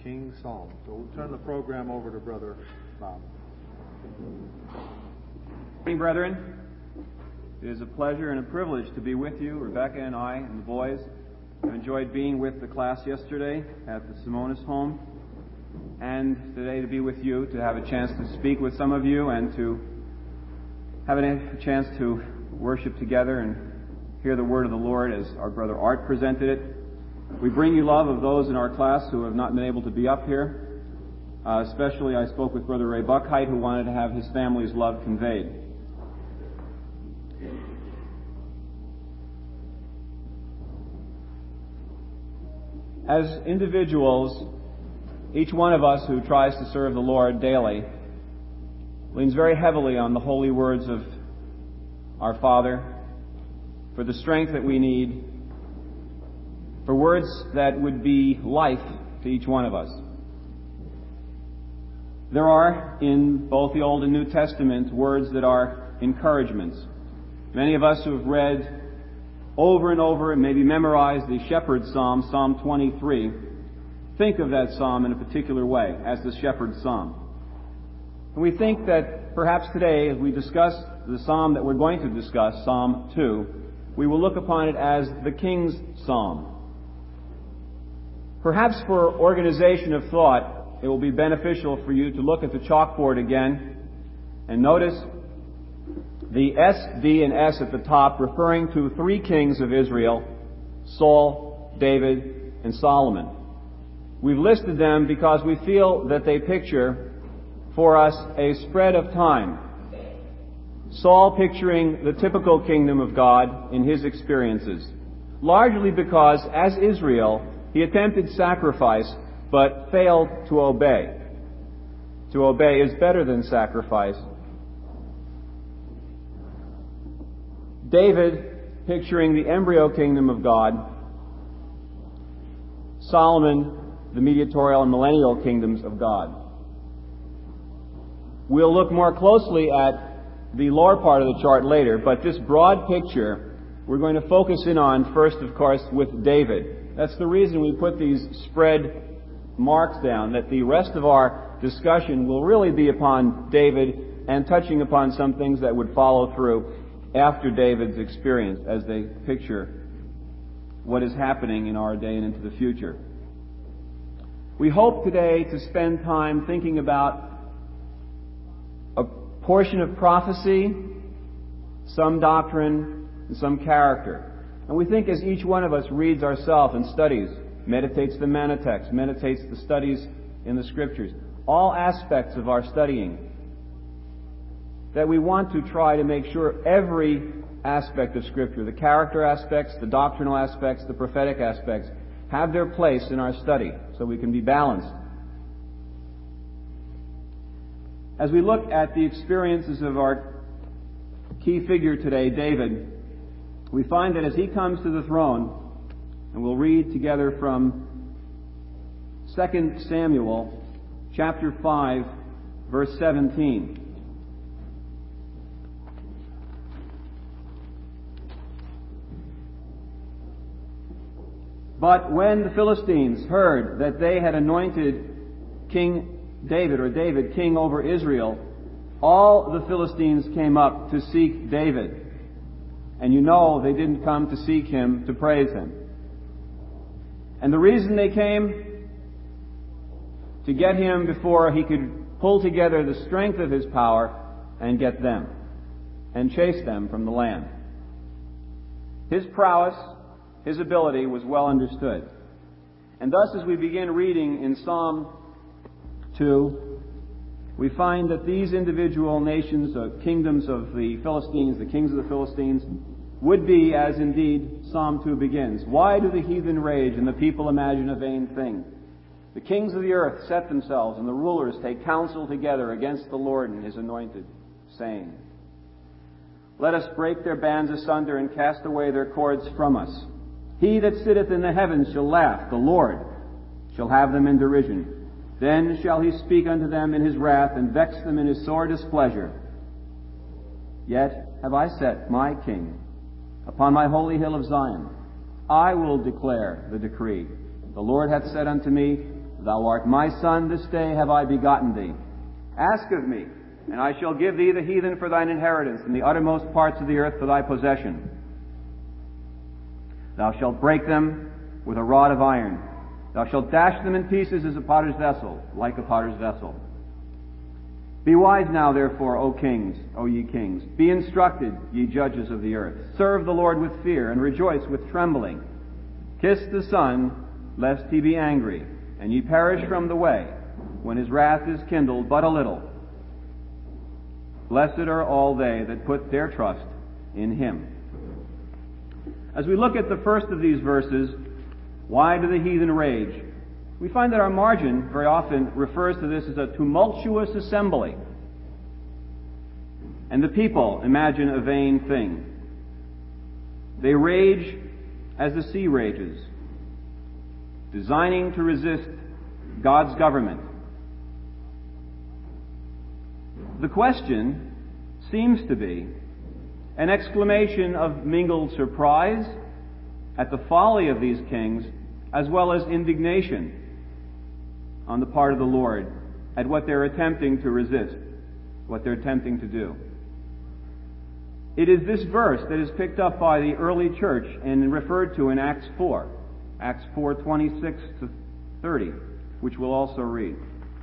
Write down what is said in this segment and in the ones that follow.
King Psalm. So we'll turn the program over to Brother Bob. Good morning, brethren. It is a pleasure and a privilege to be with you. Rebecca and I and the boys have enjoyed being with the class yesterday at the Simonis home, and today to be with you, to have a chance to speak with some of you and to have a chance to worship together and hear the word of the Lord as our brother Art presented it. We bring you love of those in our class who have not been able to be up here. Especially I spoke with Brother Ray Buckheit, who wanted to have his family's love conveyed. As individuals, each one of us who tries to serve the Lord daily leans very heavily on the holy words of our Father for the strength that we need, for words that would be life to each one of us. There are, in both the Old and New Testament, words that are encouragements. Many of us who have read over and over and maybe memorized the Shepherd's Psalm, Psalm 23, think of that psalm in a particular way, as the Shepherd's Psalm. And we think that perhaps today, as we discuss the psalm that we're going to discuss, Psalm 2, we will look upon it as the King's Psalm. Perhaps for organization of thought, it will be beneficial for you to look at the chalkboard again and notice the S, D, and S at the top referring to three kings of Israel, Saul, David, and Solomon. We've listed them because we feel that they picture for us a spread of time. Saul picturing the typical kingdom of God in his experiences, largely because, as Israel, he attempted sacrifice, but failed to obey. To obey is better than sacrifice. David, picturing the embryo kingdom of God. Solomon, the mediatorial and millennial kingdoms of God. We'll look more closely at the lower part of the chart later, but this broad picture we're going to focus in on first, of course, with David. That's the reason we put these spread marks down, that the rest of our discussion will really be upon David and touching upon some things that would follow through after David's experience as they picture what is happening in our day and into the future. We hope today to spend time thinking about a portion of prophecy, some doctrine, and some character. And we think as each one of us reads ourselves and studies, meditates the Mannatext, meditates the studies in the Scriptures, all aspects of our studying, that we want to try to make sure every aspect of Scripture, the character aspects, the doctrinal aspects, the prophetic aspects, have their place in our study so we can be balanced. As we look at the experiences of our key figure today, David, we find that as he comes to the throne, and we'll read together from 2 Samuel chapter 5, verse 17. But when the Philistines heard that they had anointed King David, or David, king over Israel, all the Philistines came up to seek David. And you know they didn't come to seek him to praise him. And the reason they came? To get him before he could pull together the strength of his power and get them, and chase them from the land. His prowess, his ability was well understood. And thus, as we begin reading in Psalm 2, we find that these individual nations, kingdoms of the Philistines, the kings of the Philistines, would be, as indeed Psalm 2 begins. Why do the heathen rage and the people imagine a vain thing? The kings of the earth set themselves, and the rulers take counsel together against the Lord and his anointed, saying, Let us break their bands asunder and cast away their cords from us. He that sitteth in the heavens shall laugh, the Lord shall have them in derision. Then shall he speak unto them in his wrath, and vex them in his sore displeasure. Yet have I set my king upon my holy hill of Zion. I will declare the decree. The Lord hath said unto me, Thou art my son, this day have I begotten thee. Ask of me, and I shall give thee the heathen for thine inheritance, and the uttermost parts of the earth for thy possession. Thou shalt break them with a rod of iron. Thou shalt dash them in pieces as a potter's vessel, like a potter's vessel. Be wise now, therefore, O kings, O ye kings. Be instructed, ye judges of the earth. Serve the Lord with fear, and rejoice with trembling. Kiss the Son, lest he be angry, and ye perish from the way, when his wrath is kindled but a little. Blessed are all they that put their trust in him. As we look at the first of these verses, why do the heathen rage? We find that our margin very often refers to this as a tumultuous assembly. And the people imagine a vain thing. They rage as the sea rages, designing to resist God's government. The question seems to be an exclamation of mingled surprise at the folly of these kings, as well as indignation on the part of the Lord at what they're attempting to resist, what they're attempting to do. It is this verse that is picked up by the early church and referred to in Acts 4, Acts 4:26 to 30, which we'll also read.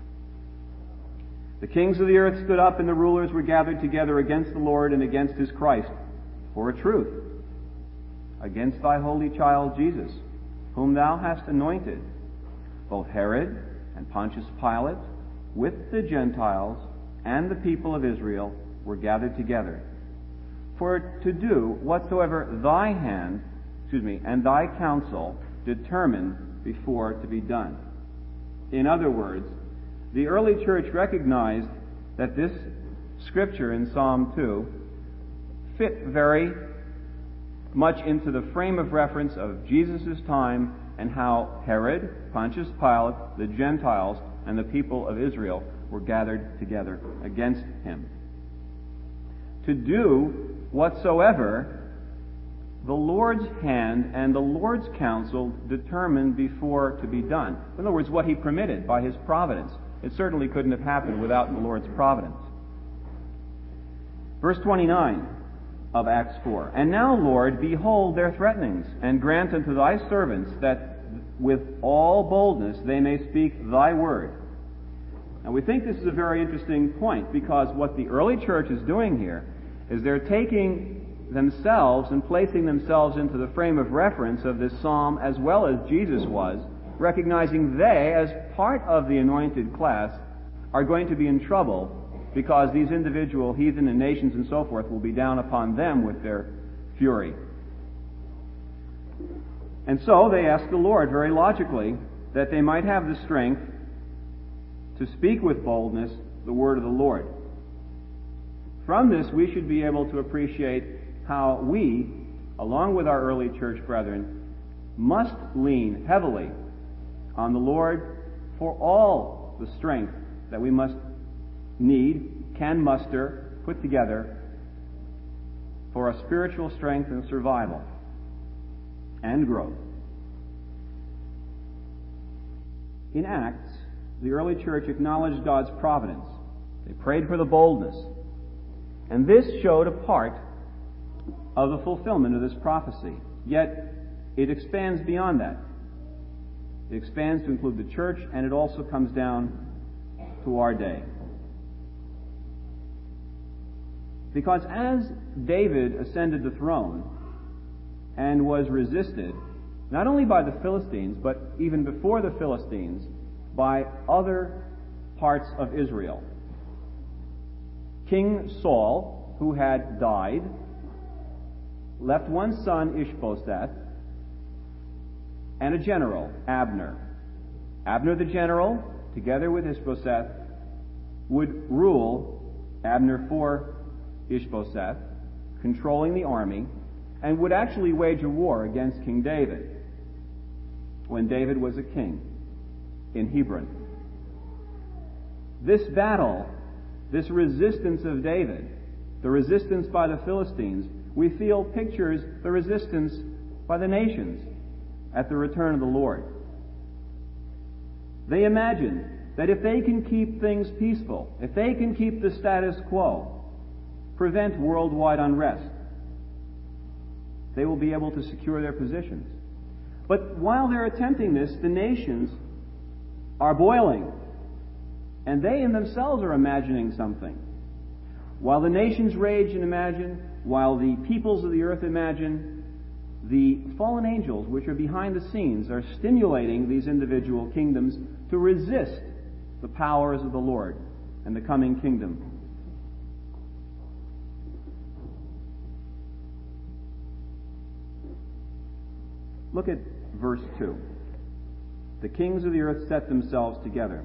The kings of the earth stood up, and the rulers were gathered together against the Lord and against his Christ, for a truth, against thy holy child Jesus, whom thou hast anointed, both Herod and Pontius Pilate, with the Gentiles and the people of Israel, were gathered together, for to do whatsoever thy hand, and thy counsel determined before to be done. In other words, the early church recognized that this scripture in Psalm 2 fit very much into the frame of reference of Jesus' time and how Herod, Pontius Pilate, the Gentiles, and the people of Israel were gathered together against him. To do whatsoever the Lord's hand and the Lord's counsel determined before to be done. In other words, what he permitted by his providence. It certainly couldn't have happened without the Lord's providence. Verse 29 of Acts 4. And now, Lord, behold their threatenings, and grant unto thy servants that with all boldness they may speak thy word. Now we think this is a very interesting point, because what the early church is doing here is they're taking themselves and placing themselves into the frame of reference of this psalm as well as Jesus was, recognizing they, as part of the anointed class, are going to be in trouble because these individual heathen and nations and so forth will be down upon them with their fury. And so they ask the Lord, very logically, that they might have the strength to speak with boldness the word of the Lord. From this, we should be able to appreciate how we, along with our early church brethren, must lean heavily on the Lord for all the strength that we must need, can muster, put together for a spiritual strength and survival and growth. In Acts, the early church acknowledged God's providence. They prayed for the boldness. And this showed a part of the fulfillment of this prophecy. Yet, it expands beyond that. It expands to include the church, and it also comes down to our day. Because as David ascended the throne and was resisted, not only by the Philistines, but even before the Philistines, by other parts of Israel. King Saul, who had died, left one son, Ishbosheth, and a general, Abner. Abner the general, together with Ishbosheth, would rule Abner for Ishbosheth, controlling the army, and would actually wage a war against King David when David was a king in Hebron. This battle, this resistance of David, the resistance by the Philistines, we feel pictures the resistance by the nations at the return of the Lord. They imagine that if they can keep things peaceful, if they can keep the status quo, prevent worldwide unrest, they will be able to secure their positions. But while they're attempting this, the nations are boiling, and they in themselves are imagining something. While the nations rage and imagine, while the peoples of the earth imagine, the fallen angels, which are behind the scenes, are stimulating these individual kingdoms to resist the powers of the Lord and the coming kingdom. Look at verse 2. The kings of the earth set themselves together.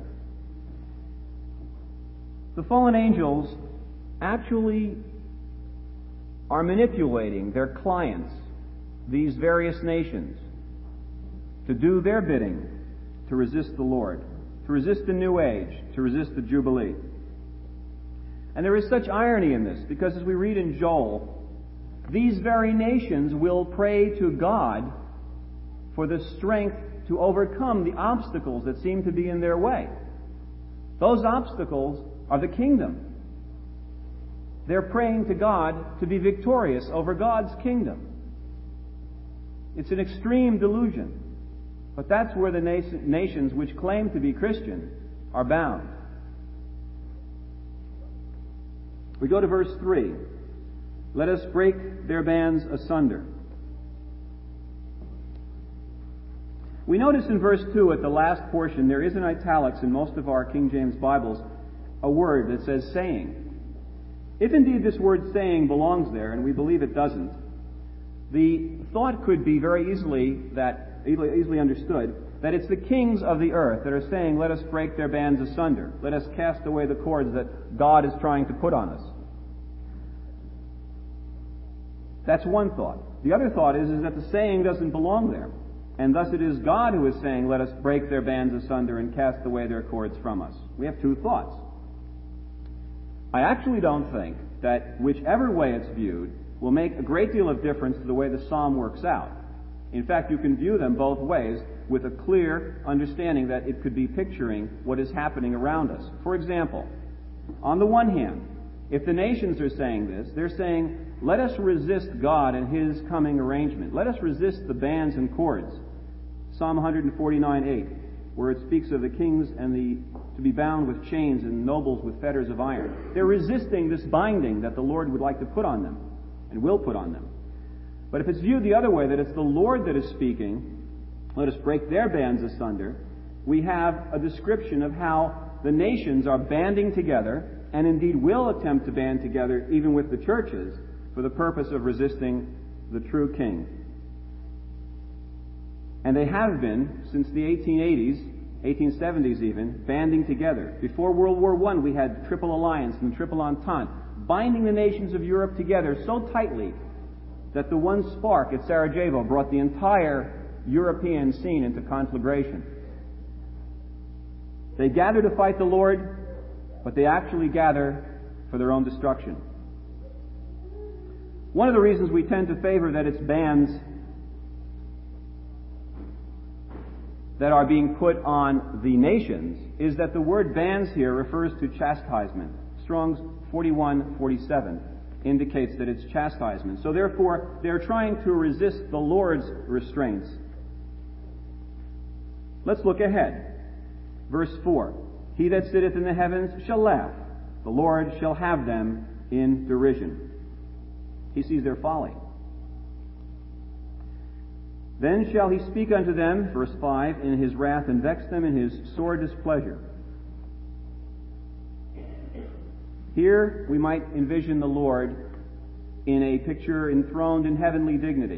The fallen angels actually are manipulating their clients, these various nations, to do their bidding, to resist the Lord, to resist the new age, to resist the Jubilee. And there is such irony in this, because as we read in Joel, these very nations will pray to God for the strength to overcome the obstacles that seem to be in their way. Those obstacles are the kingdom. They're praying to God to be victorious over God's kingdom. It's an extreme delusion. But that's where the nations which claim to be Christian are bound. We go to verse 3. Let us break their bands asunder. We notice in verse 2 at the last portion, there is in italics in most of our King James Bibles a word that says saying. If indeed this word saying belongs there, and we believe it doesn't, the thought could be very easily understood that it's the kings of the earth that are saying, let us break their bands asunder. Let us cast away the cords that God is trying to put on us. That's one thought. The other thought is that the saying doesn't belong there. And thus it is God who is saying, let us break their bands asunder and cast away their cords from us. We have two thoughts. I actually don't think that whichever way it's viewed will make a great deal of difference to the way the psalm works out. In fact, you can view them both ways with a clear understanding that it could be picturing what is happening around us. For example, on the one hand, if the nations are saying this, they're saying, let us resist God and His coming arrangement. Let us resist the bands and cords. Psalm 149:8, where it speaks of the kings and to be bound with chains and nobles with fetters of iron. They're resisting this binding that the Lord would like to put on them and will put on them. But if it's viewed the other way, that it's the Lord that is speaking, let us break their bands asunder, we have a description of how the nations are banding together, and indeed will attempt to band together even with the churches, for the purpose of resisting the true king. And they have been, since the 1880s, 1870s even, banding together. Before World War I, we had Triple Alliance and Triple Entente, binding the nations of Europe together so tightly that the one spark at Sarajevo brought the entire European scene into conflagration. They gather to fight the Lord, but they actually gather for their own destruction. One of the reasons we tend to favor that it's bands that are being put on the nations is that the word bands here refers to chastisement. Strong's 41:47 indicates that it's chastisement. So therefore, they're trying to resist the Lord's restraints. Let's look ahead. Verse 4. He that sitteth in the heavens shall laugh. The Lord shall have them in derision. He sees their folly. Then shall he speak unto them, verse 5, in his wrath, and vex them in his sore displeasure. Here we might envision the Lord in a picture enthroned in heavenly dignity,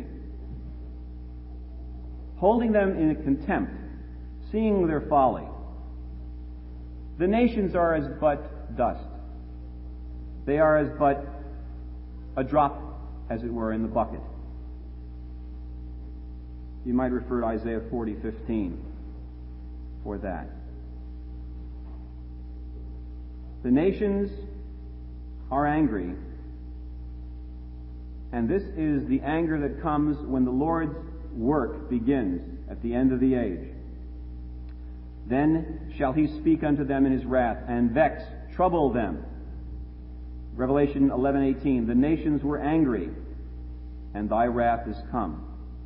holding them in contempt, seeing their folly. The nations are as but dust. They are as but a drop, as it were, in the bucket. You might refer to Isaiah 40:15 for that. The nations are angry, and this is the anger that comes when the Lord's work begins at the end of the age. Then shall he speak unto them in his wrath, and vex, trouble them. Revelation 11:18, the nations were angry, and thy wrath is come.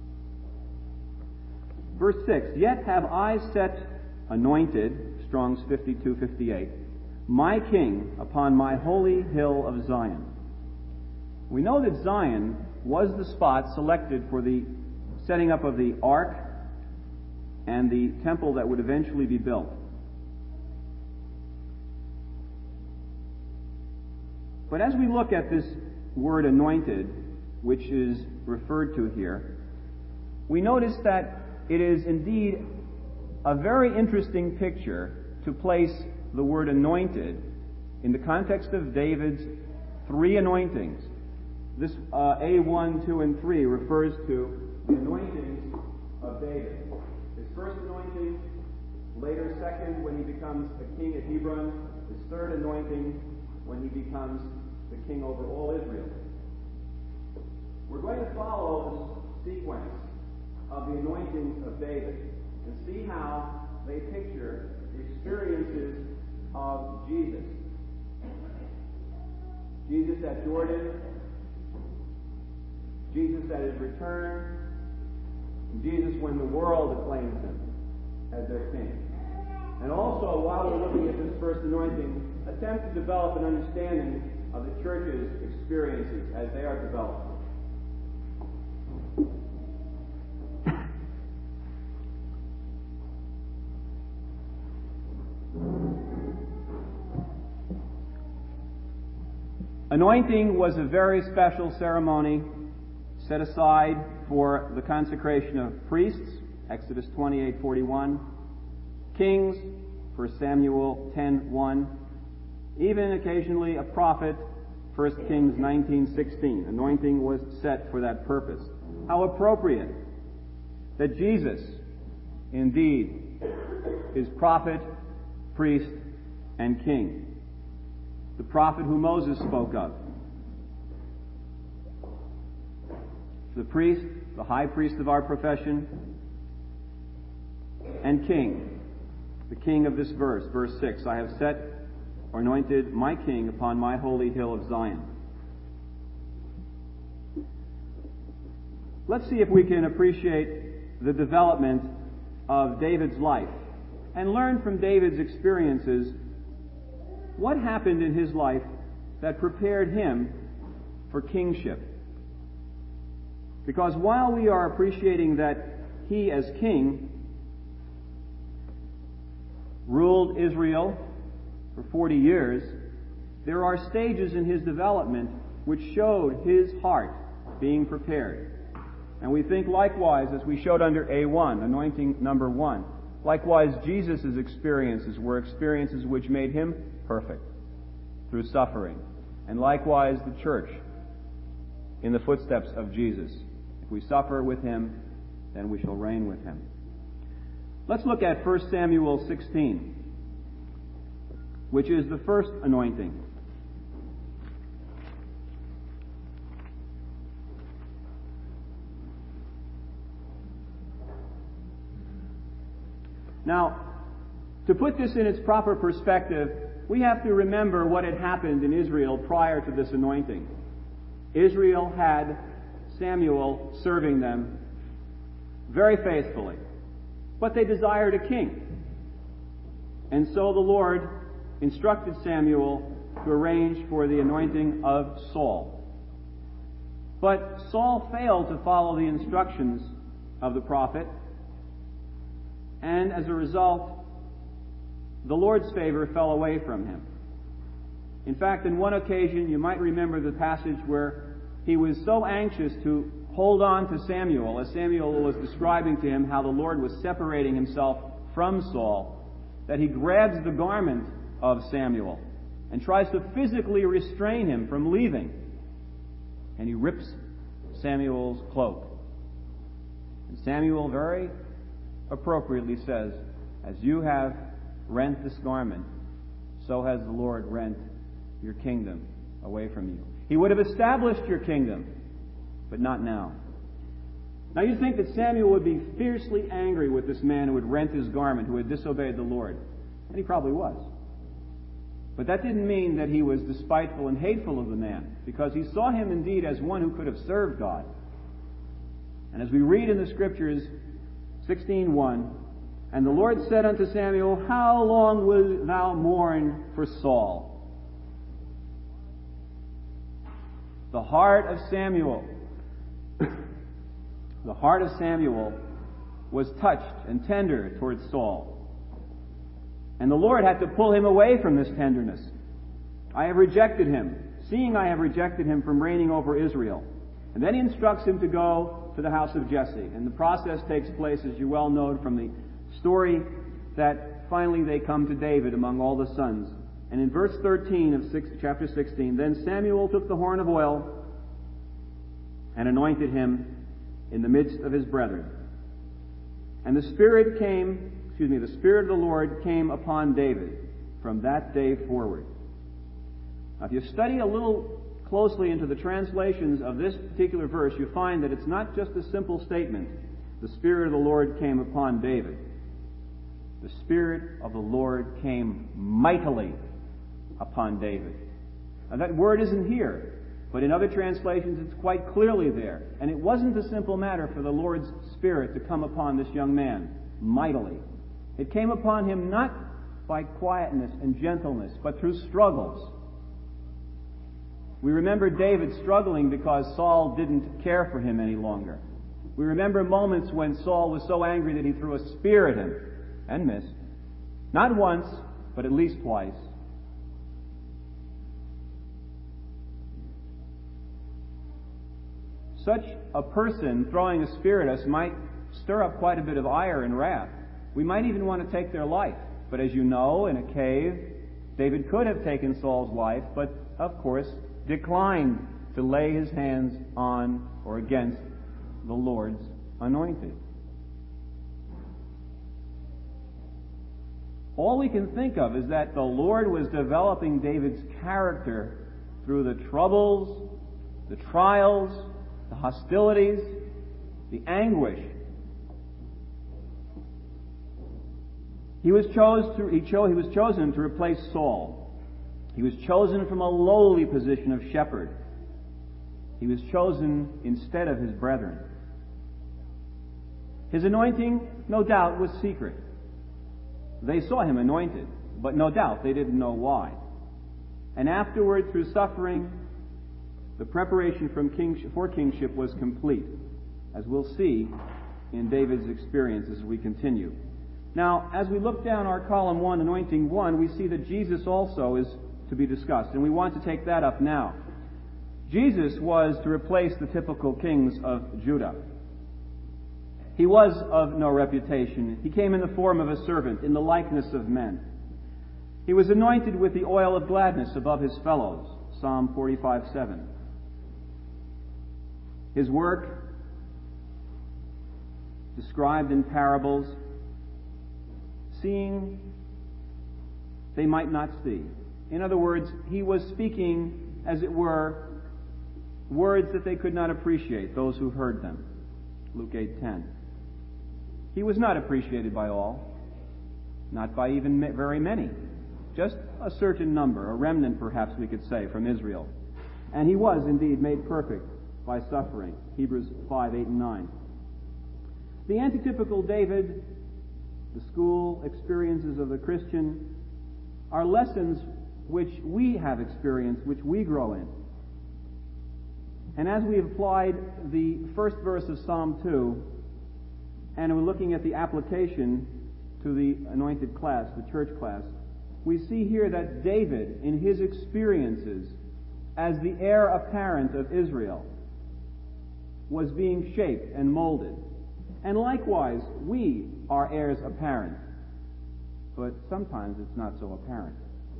Verse 6, yet have I set anointed, Strong's 52:58, my king upon my holy hill of Zion. We know that Zion was the spot selected for the setting up of the ark and the temple that would eventually be built. But as we look at this word anointed, which is referred to here, we notice that it is indeed a very interesting picture to place the word anointed in the context of David's three anointings. This A1, 2, and 3 refers to the anointings of David. His first anointing, later second when he becomes a king at Hebron, his third anointing when he becomes the king over all Israel. We're going to follow the sequence of the anointings of David and see how they picture the experiences of Jesus. Jesus at Jordan, Jesus at his return, and Jesus when the world acclaims him as their king. And also, while we're looking at this first anointing, attempt to develop an understanding of the church's experiences as they are developed. Anointing was a very special ceremony set aside for the consecration of priests, Exodus 28:41, kings, 1 Samuel 10:1, even occasionally a prophet, 1 Kings 19:16. Anointing was set for that purpose. How appropriate that Jesus, indeed, is prophet, priest, and king. The prophet who Moses spoke of. The priest, the high priest of our profession, and king, the king of this verse, verse 6, I have set or anointed my king upon my holy hill of Zion. Let's see if we can appreciate the development of David's life and learn from David's experiences what happened in his life that prepared him for kingship. Because while we are appreciating that he as king ruled Israel for 40 years, there are stages in his development which showed his heart being prepared. And we think likewise, as we showed under A1, anointing number 1, likewise Jesus' experiences were experiences which made him perfect through suffering. And likewise the church in the footsteps of Jesus. If we suffer with him, then we shall reign with him. Let's look at 1 Samuel 16, which is the first anointing. Now, to put this in its proper perspective, we have to remember what had happened in Israel prior to this anointing. Israel had Samuel serving them very faithfully, but they desired a king. And so the Lord instructed Samuel to arrange for the anointing of Saul. But Saul failed to follow the instructions of the prophet, and as a result, the Lord's favor fell away from him. In fact, in one occasion, you might remember the passage where he was so anxious to hold on to Samuel, as Samuel was describing to him how the Lord was separating himself from Saul, that he grabs the garment of Samuel and tries to physically restrain him from leaving. And he rips Samuel's cloak. And Samuel very appropriately says, as you have rent this garment, so has the Lord rent your kingdom away from you. He would have established your kingdom, but not now. Now you'd think that Samuel would be fiercely angry with this man who had rent his garment, who had disobeyed the Lord. And he probably was. But that didn't mean that he was despiteful and hateful of the man, because he saw him indeed as one who could have served God. And as we read in the Scriptures, 16:1, "And the Lord said unto Samuel, How long wilt thou mourn for Saul?" The heart of Samuel was touched and tender towards Saul. And the Lord had to pull him away from this tenderness. "I have rejected him, seeing I have rejected him from reigning over Israel." And then he instructs him to go to the house of Jesse. And the process takes place, as you well know from the story, that finally they come to David among all the sons. And in verse 13 of chapter 16, "Then Samuel took the horn of oil and anointed him in the midst of his brethren. And the Spirit of the Lord came upon David from that day forward." Now, if you study a little closely into the translations of this particular verse, you find that it's not just a simple statement, "The Spirit of the Lord came upon David." The Spirit of the Lord came mightily upon David. Now, that word isn't here, but in other translations it's quite clearly there. And it wasn't a simple matter for the Lord's Spirit to come upon this young man mightily. It came upon him not by quietness and gentleness, but through struggles. We remember David struggling because Saul didn't care for him any longer. We remember moments when Saul was so angry that he threw a spear at him and missed. Not once, but at least twice. Such a person throwing a spear at us might stir up quite a bit of ire and wrath. We might even want to take their life. But as you know, in a cave, David could have taken Saul's life, but of course declined to lay his hands on or against the Lord's anointed. All we can think of is that the Lord was developing David's character through the troubles, the trials, the hostilities, the anguish. He was chosen to replace Saul. He was chosen from a lowly position of shepherd. He was chosen instead of his brethren. His anointing, no doubt, was secret. They saw him anointed, but no doubt they didn't know why. And afterward, through suffering, the preparation for kingship was complete, as we'll see in David's experience as we continue. Now, as we look down our column 1, anointing 1, we see that Jesus also is to be discussed, and we want to take that up now. Jesus was to replace the typical kings of Judah. He was of no reputation. He came in the form of a servant, in the likeness of men. He was anointed with the oil of gladness above his fellows, Psalm 45:7. His work, described in parables, seeing they might not see. In other words, he was speaking, as it were, words that they could not appreciate, those who heard them. Luke 8:10. He was not appreciated by all, not by even very many, just a certain number, a remnant perhaps we could say, from Israel. And he was indeed made perfect by suffering, Hebrews 5:8 and 9. The antitypical David, the school experiences of the Christian, are lessons which we have experienced, which we grow in. And as we have applied the first verse of Psalm 2, and we're looking at the application to the anointed class, the church class, we see here that David, in his experiences as the heir apparent of Israel, was being shaped and molded. And likewise, we are heirs apparent, but sometimes it's not so apparent.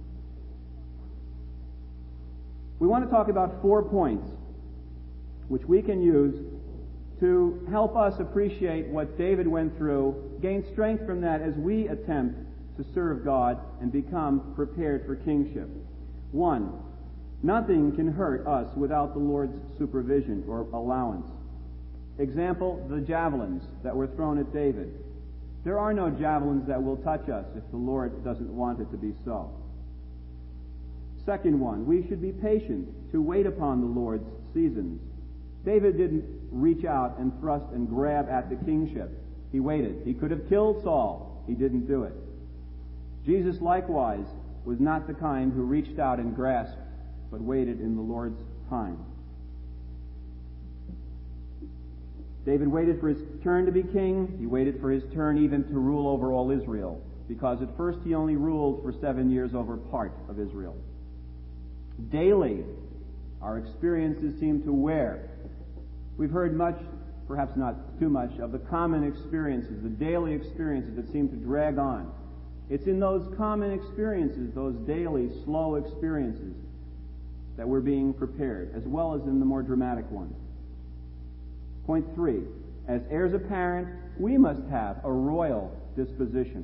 We want to talk about 4 points which we can use to help us appreciate what David went through, gain strength from that as we attempt to serve God and become prepared for kingship. 1, nothing can hurt us without the Lord's supervision or allowance. Example, the javelins that were thrown at David. There are no javelins that will touch us if the Lord doesn't want it to be so. Second one, we should be patient to wait upon the Lord's seasons. David didn't reach out and thrust and grab at the kingship. He waited. He could have killed Saul. He didn't do it. Jesus likewise was not the kind who reached out and grasped, but waited in the Lord's time. David waited for his turn to be king. He waited for his turn even to rule over all Israel, because at first he only ruled for 7 years over part of Israel. Daily, our experiences seem to wear. We've heard much, perhaps not too much, of the common experiences, the daily experiences that seem to drag on. It's in those common experiences, those daily, slow experiences, that we're being prepared, as well as in the more dramatic ones. Point 3. As heirs apparent, we must have a royal disposition.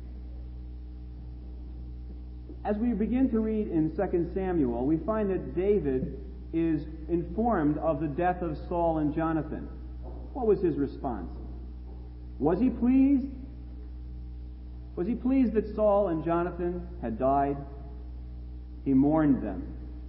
As we begin to read in 2 Samuel, we find that David is informed of the death of Saul and Jonathan. What was his response? Was he pleased? Was he pleased that Saul and Jonathan had died? He mourned them.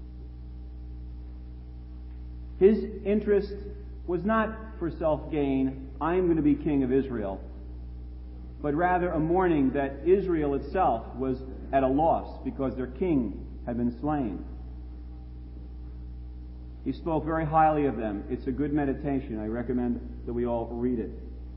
His interest was not for self-gain, I am going to be king of Israel, but rather a mourning that Israel itself was at a loss because their king had been slain. He spoke very highly of them. It's a good meditation. I recommend that we all read it.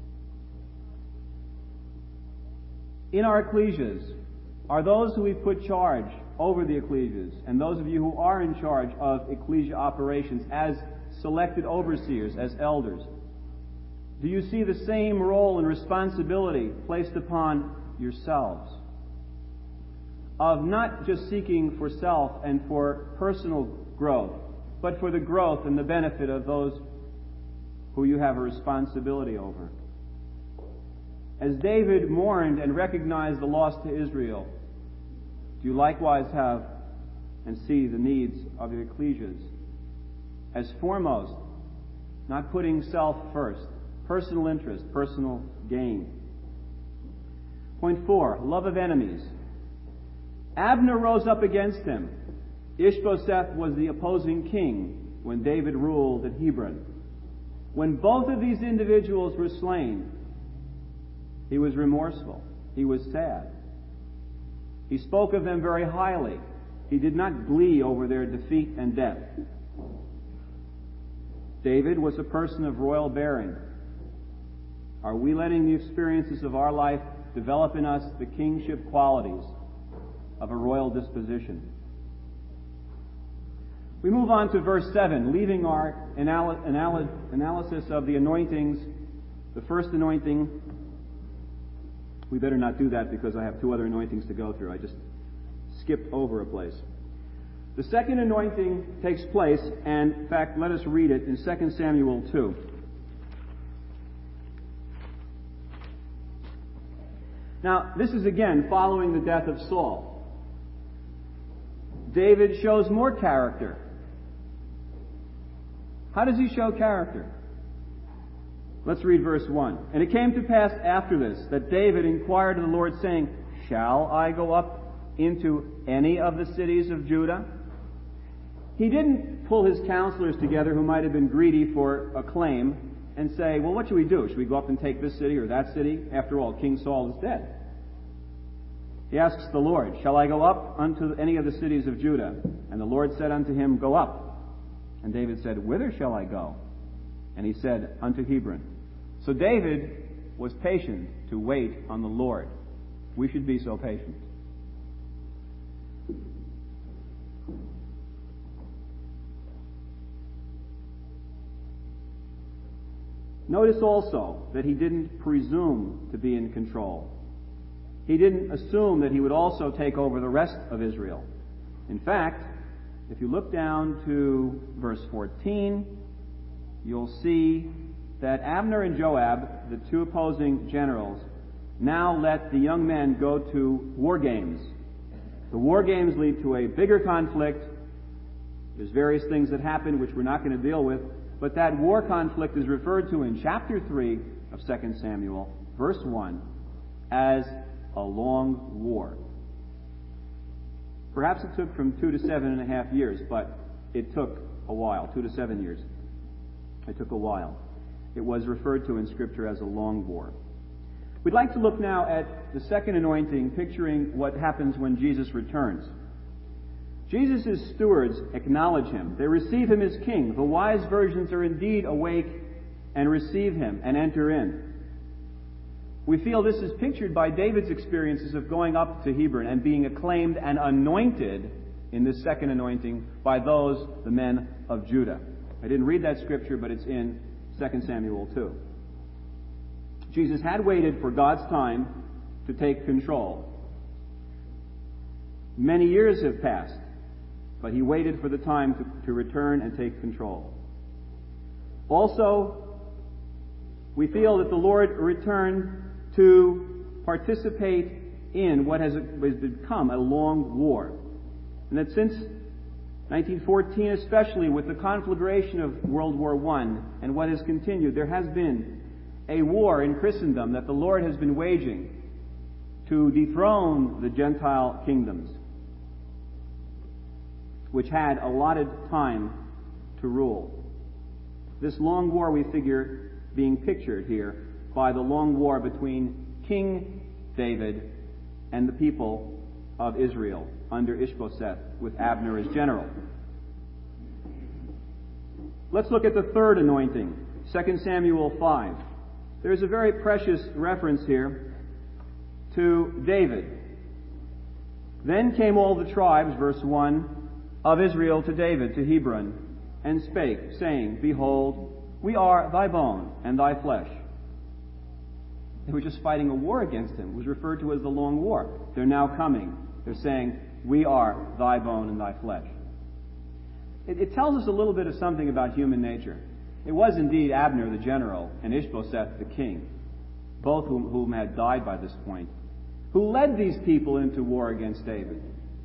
In our ecclesias are those who we've put charge over the ecclesias, and those of you who are in charge of ecclesia operations as selected overseers, as elders. Do you see the same role and responsibility placed upon yourselves of not just seeking for self and for personal growth, but for the growth and the benefit of those who you have a responsibility over? As David mourned and recognized the loss to Israel, do you likewise have and see the needs of the ecclesias as foremost, not putting self first, personal interest, personal gain? Point 4, love of enemies. Abner rose up against him. Ishbosheth was the opposing king when David ruled at Hebron. When both of these individuals were slain, he was remorseful. He was sad. He spoke of them very highly. He did not glee over their defeat and death. David was a person of royal bearing. Are we letting the experiences of our life develop in us the kingship qualities of a royal disposition? We move on to verse 7, leaving our analysis of the anointings. The first anointing, we better not do that because I have 2 other anointings to go through. I just skipped over a place. The second anointing takes place, and in fact, let us read it in 2 Samuel 2. Now, this is again following the death of Saul. David shows more character. How does he show character? Let's read verse 1. And it came to pass after this that David inquired of the Lord, saying, Shall I go up into any of the cities of Judah? He didn't pull his counselors together who might have been greedy for acclaim and say, well, what should we do? Should we go up and take this city or that city? After all, King Saul is dead. He asks the Lord, Shall I go up unto any of the cities of Judah? And the Lord said unto him, Go up. And David said, Whither shall I go? And he said, Unto Hebron. So David was patient to wait on the Lord. We should be so patient. Notice also that he didn't presume to be in control. He didn't assume that he would also take over the rest of Israel. In fact, if you look down to verse 14, you'll see that Abner and Joab, the 2 opposing generals, now let the young men go to war games. The war games lead to a bigger conflict. There's various things that happen which we're not going to deal with But that war conflict is referred to in chapter 3 of 2 Samuel, verse 1, as a long war. Perhaps it took from 2 to 7.5 years, but it took a while. 2 to 7 years. It took a while. It was referred to in Scripture as a long war. We'd like to look now at the second anointing, picturing what happens when Jesus returns. Jesus' stewards acknowledge him. They receive him as king. The wise virgins are indeed awake and receive him and enter in. We feel this is pictured by David's experiences of going up to Hebron and being acclaimed and anointed in this second anointing by those, the men of Judah. I didn't read that scripture, but it's in 2 Samuel 2. Jesus had waited for God's time to take control. Many years have passed, but he waited for the time to return and take control. Also, we feel that the Lord returned to participate in what has become a long war. And that since 1914, especially with the conflagration of World War I and what has continued, there has been a war in Christendom that the Lord has been waging to dethrone the Gentile kingdoms, which had allotted time to rule. This long war we figure being pictured here by the long war between King David and the people of Israel under Ishbosheth with Abner as general. Let's look at the third anointing, 2 Samuel 5. There's a very precious reference here to David. Then came all the tribes, verse 1, of Israel to David, to Hebron, and spake, saying, Behold, we are thy bone and thy flesh. They were just fighting a war against him. It was referred to as the long war. They're now coming. They're saying, we are thy bone and thy flesh. It tells us a little bit of something about human nature. It was indeed Abner the general and Ishbosheth the king, both whom had died by this point, who led these people into war against David.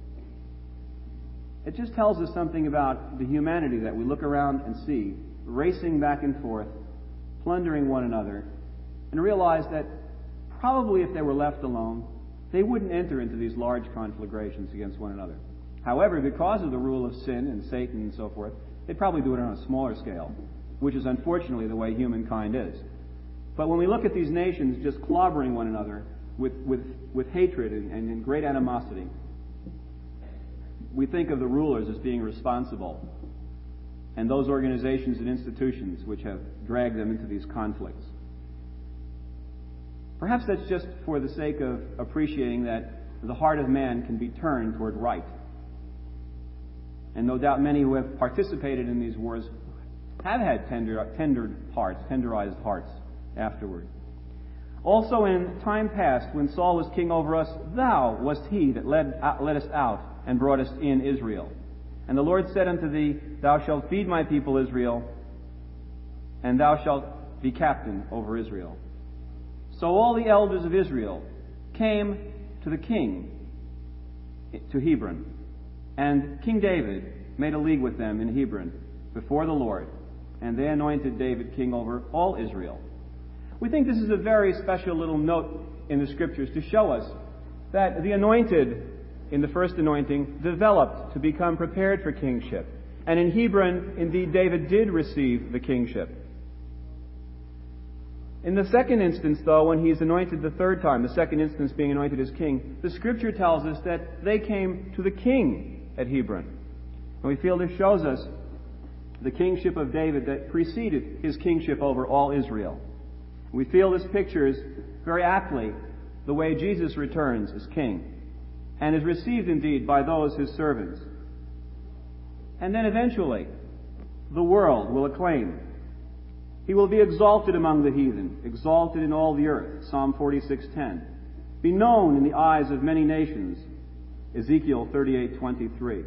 It just tells us something about the humanity that we look around and see, racing back and forth, plundering one another, and realize that probably if they were left alone, they wouldn't enter into these large conflagrations against one another. However, because of the rule of sin and Satan and so forth, they'd probably do it on a smaller scale, which is unfortunately the way humankind is. But when we look at these nations just clobbering one another with hatred and in great animosity, we think of the rulers as being responsible, and those organizations and institutions which have dragged them into these conflicts. Perhaps that's just for the sake of appreciating that the heart of man can be turned toward right. And no doubt many who have participated in these wars have had tenderized hearts afterward. Also in time past, when Saul was king over us, thou wast he that led us out and brought us in Israel. And the Lord said unto thee, Thou shalt feed my people Israel, and thou shalt be captain over Israel. So all the elders of Israel came to the king, to Hebron, and King David made a league with them in Hebron before the Lord, and they anointed David king over all Israel. We think this is a very special little note in the Scriptures to show us that the anointed in the first anointing developed to become prepared for kingship. And in Hebron, indeed, David did receive the kingship. In the second instance, though, when he's anointed the third time, the second instance being anointed as king, the Scripture tells us that they came to the king at Hebron. And we feel this shows us the kingship of David that preceded his kingship over all Israel. We feel this pictures very aptly the way Jesus returns as king, and is received indeed by those his servants. And then eventually, the world will acclaim. He will be exalted among the heathen, exalted in all the earth, Psalm 46:10. Be known in the eyes of many nations, Ezekiel 38:23.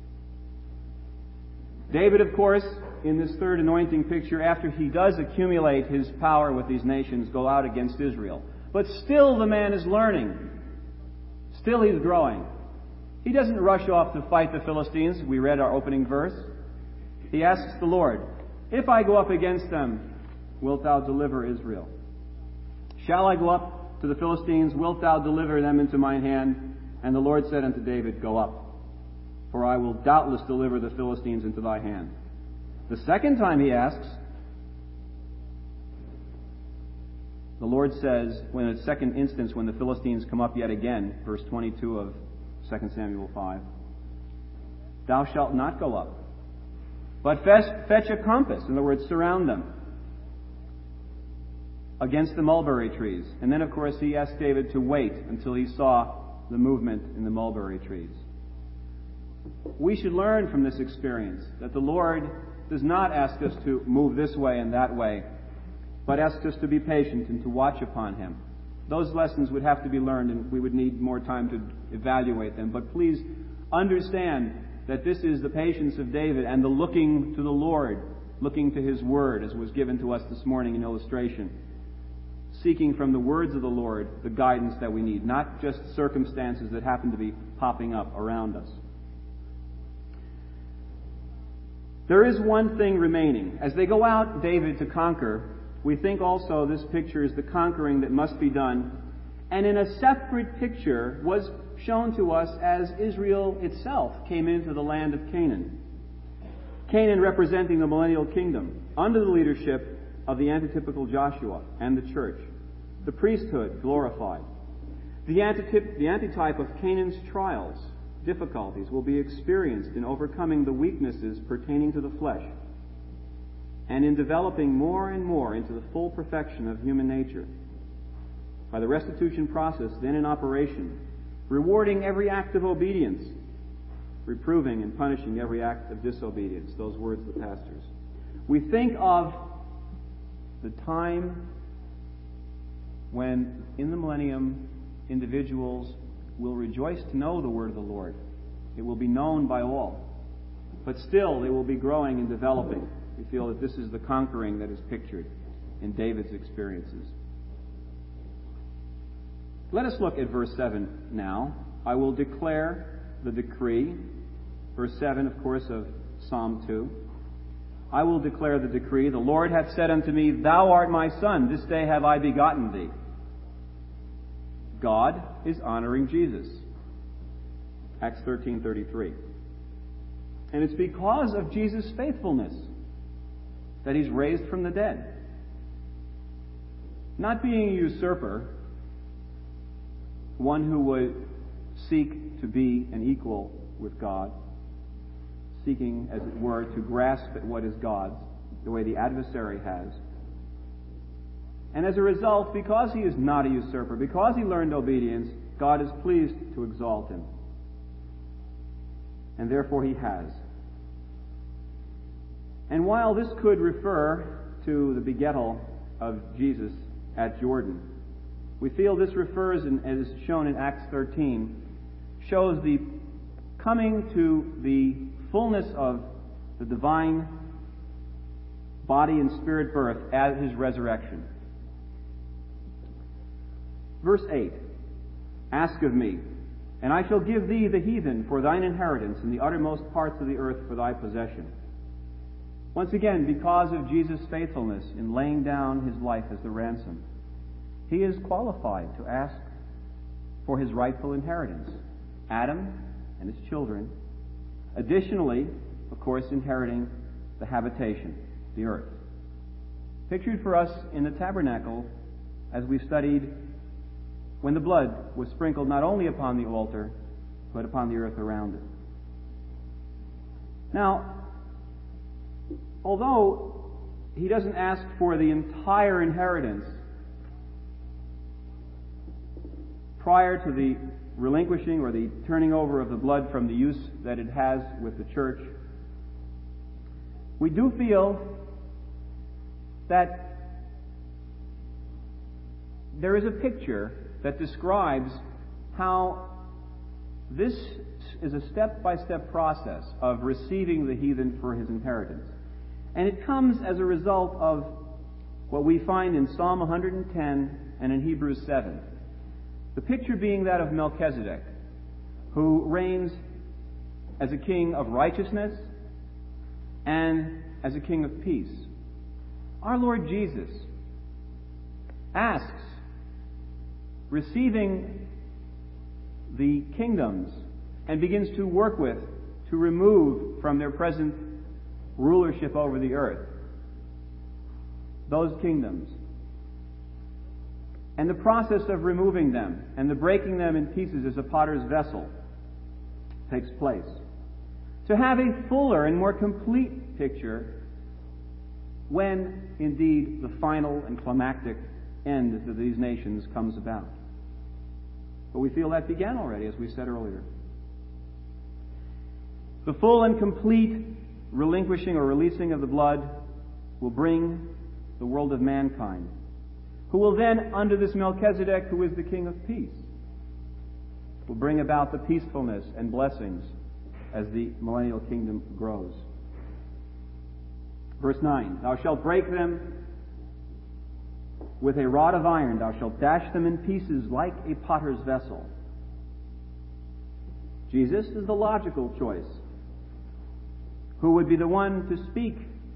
David, of course, in this third anointing picture, after he does accumulate his power with these nations, go out against Israel. But still the man is learning. Still he's growing. He doesn't rush off to fight the Philistines. We read our opening verse. He asks the Lord, If I go up against them, wilt thou deliver Israel? Shall I go up to the Philistines? Wilt thou deliver them into mine hand? And the Lord said unto David, Go up, for I will doubtless deliver the Philistines into thy hand. The second time he asks, the Lord says, when a second instance, when the Philistines come up yet again, verse 22 of 2 Samuel 5, Thou shalt not go up, but fetch a compass, in other words, surround them, against the mulberry trees. And then, of course, he asked David to wait until he saw the movement in the mulberry trees. We should learn from this experience that the Lord does not ask us to move this way and that way, but asks us to be patient and to watch upon Him. Those lessons would have to be learned, and we would need more time to evaluate them. But please understand that this is the patience of David and the looking to the Lord, looking to His Word, as was given to us this morning in illustration. Seeking from the words of the Lord the guidance that we need, not just circumstances that happen to be popping up around us. There is one thing remaining. As they go out, David, to conquer, we think also this picture is the conquering that must be done. And in a separate picture was shown to us as Israel itself came into the land of Canaan. Canaan representing the millennial kingdom, under the leadership of the antitypical Joshua and the church. The priesthood glorified. The antitype of Canaan's trials, difficulties, will be experienced in overcoming the weaknesses pertaining to the flesh, and in developing more and more into the full perfection of human nature. By the restitution process then in operation, rewarding every act of obedience, reproving and punishing every act of disobedience. Those words of the pastors. We think of the time when in the millennium individuals will rejoice to know the word of the Lord. It will be known by all. But still they will be growing and developing. We feel that this is the conquering that is pictured in David's experiences. Let us look at verse 7 now. I will declare the decree. Verse 7, of course, of Psalm 2. I will declare the decree. The Lord hath said unto me, Thou art my son, this day have I begotten thee. God is honoring Jesus. Acts 13:33. And it's because of Jesus' faithfulness that He's raised from the dead. Not being a usurper, one who would seek to be an equal with God, seeking, as it were, to grasp at what is God's, the way the adversary has. And as a result, because he is not a usurper, because he learned obedience, God is pleased to exalt him. And therefore He has. And while this could refer to the begettal of Jesus at Jordan, we feel this refers, as shown in Acts 13, shows the coming to the fullness of the divine body and spirit birth at His resurrection. Verse 8, Ask of me, and I shall give thee the heathen for thine inheritance, and the uttermost parts of the earth for thy possession. Once again, because of Jesus' faithfulness in laying down His life as the ransom, He is qualified to ask for His rightful inheritance, Adam and his children. Additionally, of course, inheriting the habitation, the earth. Pictured for us in the tabernacle, as we studied, when the blood was sprinkled not only upon the altar, but upon the earth around it. Now, although He doesn't ask for the entire inheritance prior to the relinquishing or the turning over of the blood from the use that it has with the church, we do feel that there is a picture that describes how this is a step-by-step process of receiving the heathen for his inheritance. And it comes as a result of what we find in Psalm 110 and in Hebrews 7. The picture being that of Melchizedek, who reigns as a king of righteousness and as a king of peace. Our Lord Jesus asks, receiving the kingdoms, and begins to work with, to remove from their present rulership over the earth those kingdoms. And the process of removing them and the breaking them in pieces as a potter's vessel takes place. To have a fuller and more complete picture when, indeed, the final and climactic end of these nations comes about. But we feel that began already, as we said earlier. The full and complete relinquishing or releasing of the blood will bring the world of mankind, who will then, under this Melchizedek, who is the King of peace, will bring about the peacefulness and blessings as the millennial kingdom grows. Verse 9, Thou shalt break them with a rod of iron, thou shalt dash them in pieces like a potter's vessel. Jesus is the logical choice. Who would be the one to speak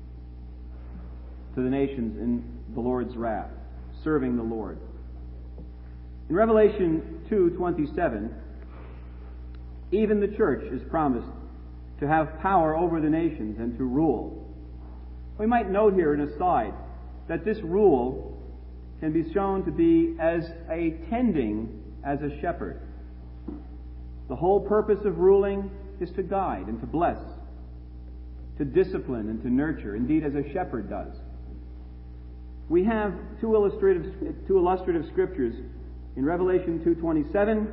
to the nations in the Lord's wrath, serving the Lord? In Revelation 2:27, even the church is promised to have power over the nations and to rule. We might note here, an aside, that this rule can be shown to be as a tending as a shepherd. The whole purpose of ruling is to guide and to bless, to discipline and to nurture, indeed as a shepherd does. We have two illustrative scriptures. In Revelation 2:27,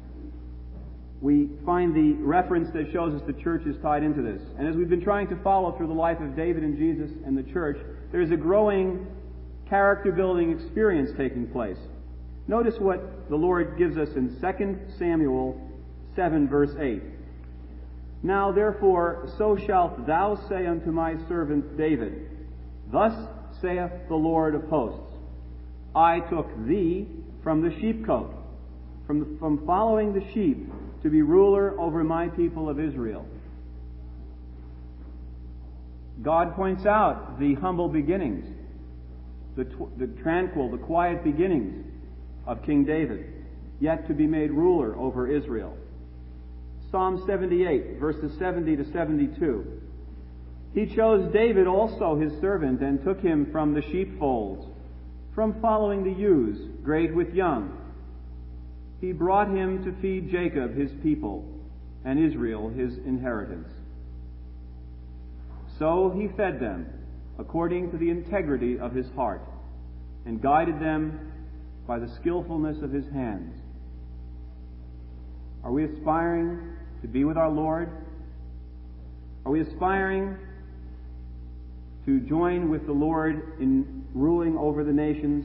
we find the reference that shows us the church is tied into this. And as we've been trying to follow through the life of David and Jesus and the church, there is a growing character-building experience taking place. Notice what the Lord gives us in 2 Samuel 7, verse 8. Now therefore, so shalt thou say unto my servant David, Thus saith the Lord of hosts, I took thee from the sheepcote, from following the sheep, to be ruler over my people of Israel. God points out the humble beginnings, the tranquil, the quiet beginnings of King David, yet to be made ruler over Israel. Psalm 78, verses 70 to 72. He chose David also his servant, and took him from the sheepfolds, from following the ewes, great with young. He brought him to feed Jacob his people, and Israel his inheritance. So he fed them according to the integrity of his heart, and guided them by the skillfulness of his hands. Are we aspiring to be with our Lord? Are we aspiring to join with the Lord in ruling over the nations?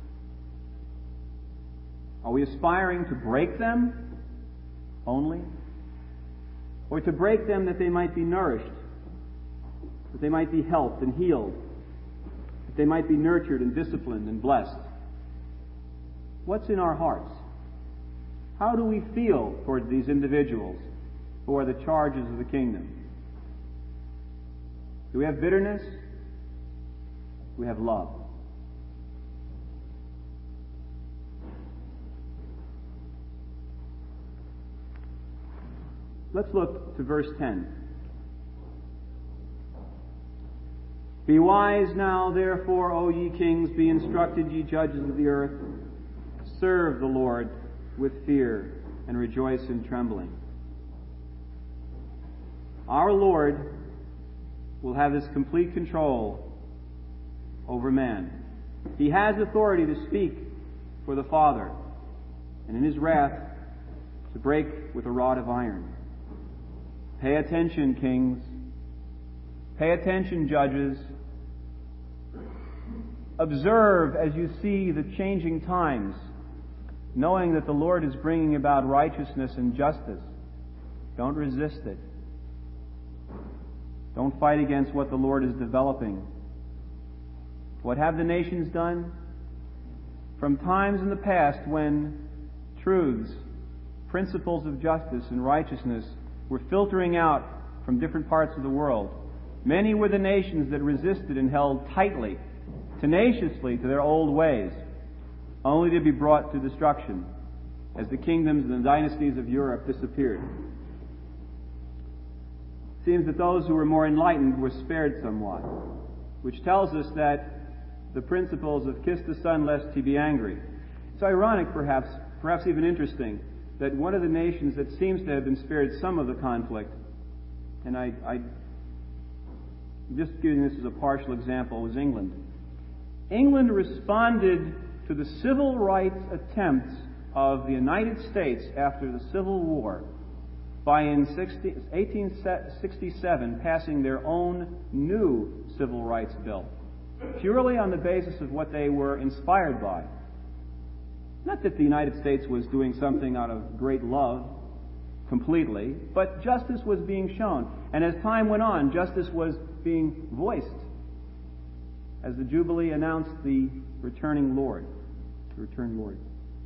Are we aspiring to break them only? Or to break them that they might be nourished, that they might be helped and healed, that they might be nurtured and disciplined and blessed? What's in our hearts? How do we feel toward these individuals who are the charges of the kingdom? Do we have bitterness? Do we have love? Let's look to verse 10. Be wise now, therefore, O ye kings, be instructed, ye judges of the earth. Serve the Lord with fear and rejoice in trembling. Our Lord will have this complete control over man. He has authority to speak for the Father, and in his wrath to break with a rod of iron. Pay attention, kings. Pay attention, judges. Observe as you see the changing times, knowing that the Lord is bringing about righteousness and justice. Don't resist it. Don't fight against what the Lord is developing. What have the nations done? From times in the past when truths, principles of justice and righteousness were filtering out from different parts of the world, Many were the nations that resisted and held tightly, tenaciously to their old ways, only to be brought to destruction as the kingdoms and the dynasties of Europe disappeared. It seems that those who were more enlightened were spared somewhat, which tells us that the principles of kiss the son lest he be angry. It's ironic, perhaps even interesting, that one of the nations that seems to have been spared some of the conflict, and I'm just giving this as a partial example, was England. England responded to the civil rights attempts of the United States after the Civil War by in 1867 passing their own new civil rights bill, purely on the basis of what they were inspired by. Not that the United States was doing something out of great love completely, but justice was being shown. And as time went on, justice was being voiced as the Jubilee announced the returning Lord. The returned Lord.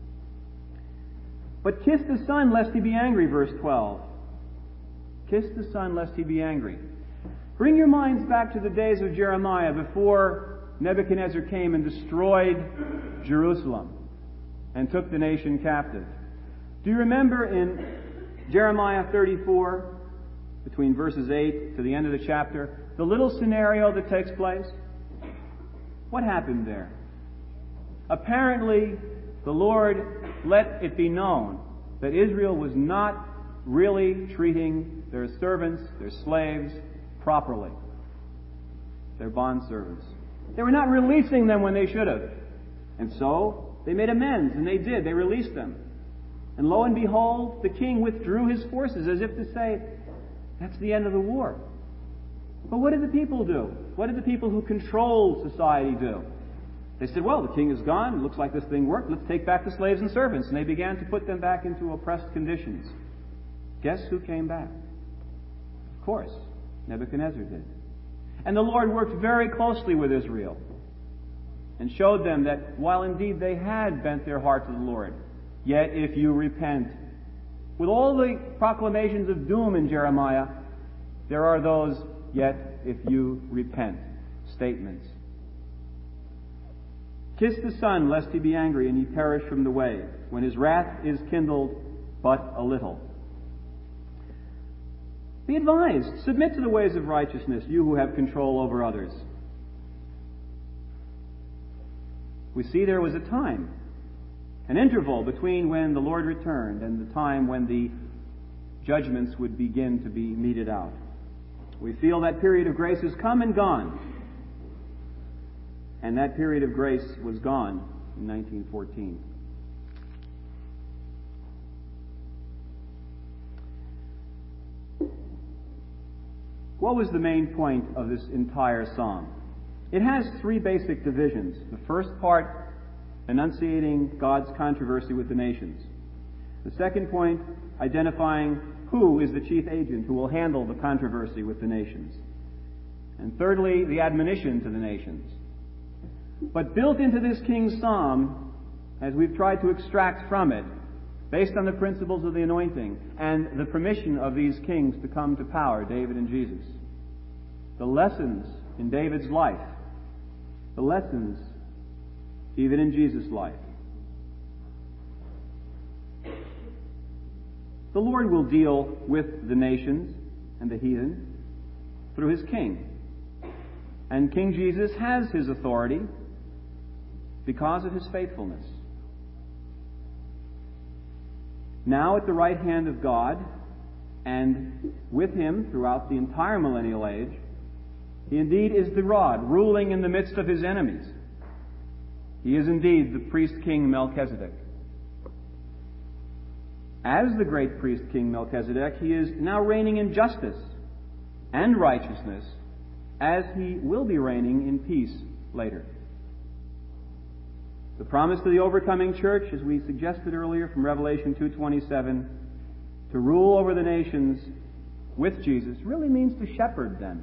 But kiss the Son lest he be angry, verse 12. Kiss the Son lest he be angry. Bring your minds back to the days of Jeremiah before Nebuchadnezzar came and destroyed Jerusalem and took the nation captive. Do you remember in Jeremiah 34, between verses 8 to the end of the chapter, the little scenario that takes place? What happened there? Apparently, the Lord let it be known that Israel was not really treating their servants, their slaves, properly. Their bondservants. They were not releasing them when they should have. And so, they made amends, and they did. They released them. And lo and behold, the king withdrew his forces as if to say, that's the end of the war. But what did the people do? What did the people who controlled society do? They said, well, the king is gone. It looks like this thing worked. Let's take back the slaves and servants. And they began to put them back into oppressed conditions. Guess who came back? Of course, Nebuchadnezzar did. And the Lord worked very closely with Israel and showed them that while indeed they had bent their heart to the Lord, yet if you repent, with all the proclamations of doom in Jeremiah, there are those, yet if you repent, statements. Kiss the Son, lest he be angry and ye perish from the way, when his wrath is kindled but a little. Be advised, submit to the ways of righteousness, you who have control over others. We see there was a time, an interval between when the Lord returned and the time when the judgments would begin to be meted out. We feel that period of grace has come and gone. And that period of grace was gone in 1914. What was the main point of this entire psalm? It has three basic divisions. The first part, enunciating God's controversy with the nations. The second point, identifying who is the chief agent who will handle the controversy with the nations. And thirdly, the admonition to the nations. But built into this king's psalm, as we've tried to extract from it, based on the principles of the anointing and the permission of these kings to come to power, David and Jesus, the lessons in David's life, the lessons even in Jesus' life. The Lord will deal with the nations and the heathen through his king. And King Jesus has his authority because of his faithfulness. Now at the right hand of God, and with him throughout the entire millennial age, he indeed is the rod, ruling in the midst of his enemies. He is indeed the priest-king Melchizedek. As the great priest-king Melchizedek, he is now reigning in justice and righteousness, as he will be reigning in peace later. The promise to the overcoming church, as we suggested earlier from Revelation 2:27, to rule over the nations with Jesus, really means to shepherd them.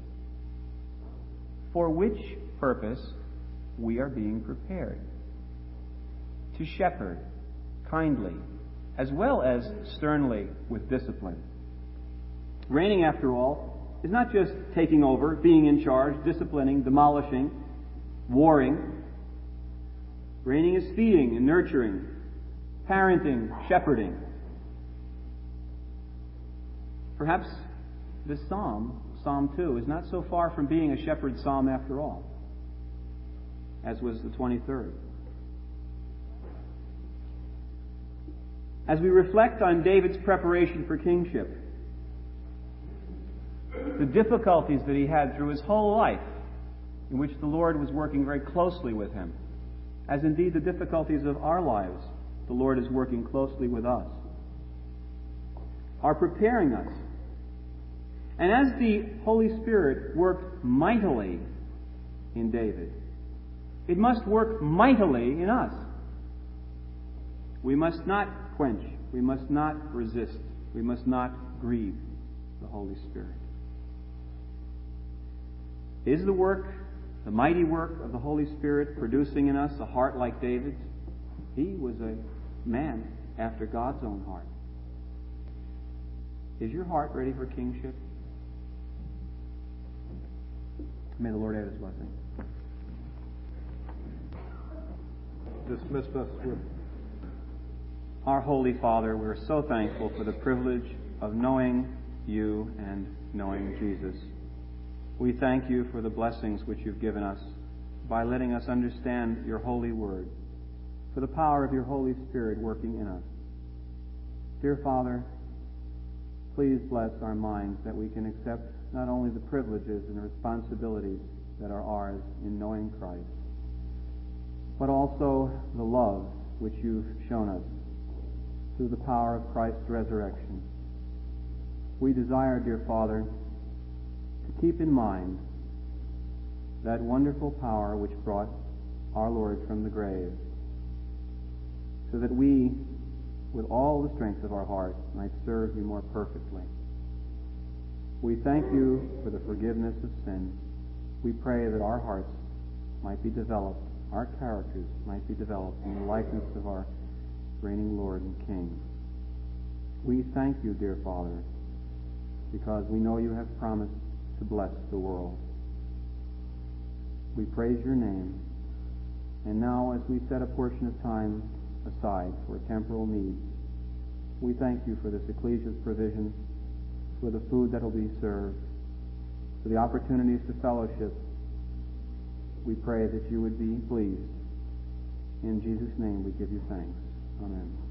For which purpose we are being prepared. To shepherd kindly, as well as sternly with discipline. Reigning, after all, is not just taking over, being in charge, disciplining, demolishing, warring. Reigning is feeding and nurturing, parenting, shepherding. Perhaps this psalm, Psalm 2, is not so far from being a shepherd's psalm after all, as was the 23rd. As we reflect on David's preparation for kingship, the difficulties that he had through his whole life, in which the Lord was working very closely with him, as indeed the difficulties of our lives, the Lord is working closely with us, are preparing us. And as the Holy Spirit worked mightily in David, it must work mightily in us. We must not quench, we must not resist, we must not grieve the Holy Spirit. Is the work, the mighty work of the Holy Spirit producing in us a heart like David's? He was a man after God's own heart. Is your heart ready for kingship? May the Lord add His blessing. Dismiss us with... Our Holy Father, we're so thankful for the privilege of knowing You and knowing Jesus. We thank You for the blessings which You've given us by letting us understand Your holy word, for the power of Your Holy Spirit working in us. Dear Father, please bless our minds that we can accept not only the privileges and responsibilities that are ours in knowing Christ, but also the love which You've shown us through the power of Christ's resurrection. We desire, dear Father, to keep in mind that wonderful power which brought our Lord from the grave, so that we, with all the strength of our heart, might serve You more perfectly. We thank You for the forgiveness of sin. We pray that our hearts might be developed, our characters might be developed in the likeness of our reigning Lord and King. We thank You, dear Father, because we know You have promised to bless the world. We praise Your name. And now, as we set a portion of time aside for temporal needs, we thank You for this ecclesia's provision, for the food that will be served, for the opportunities to fellowship. We pray that You would be pleased. In Jesus' name we give You thanks. Amen.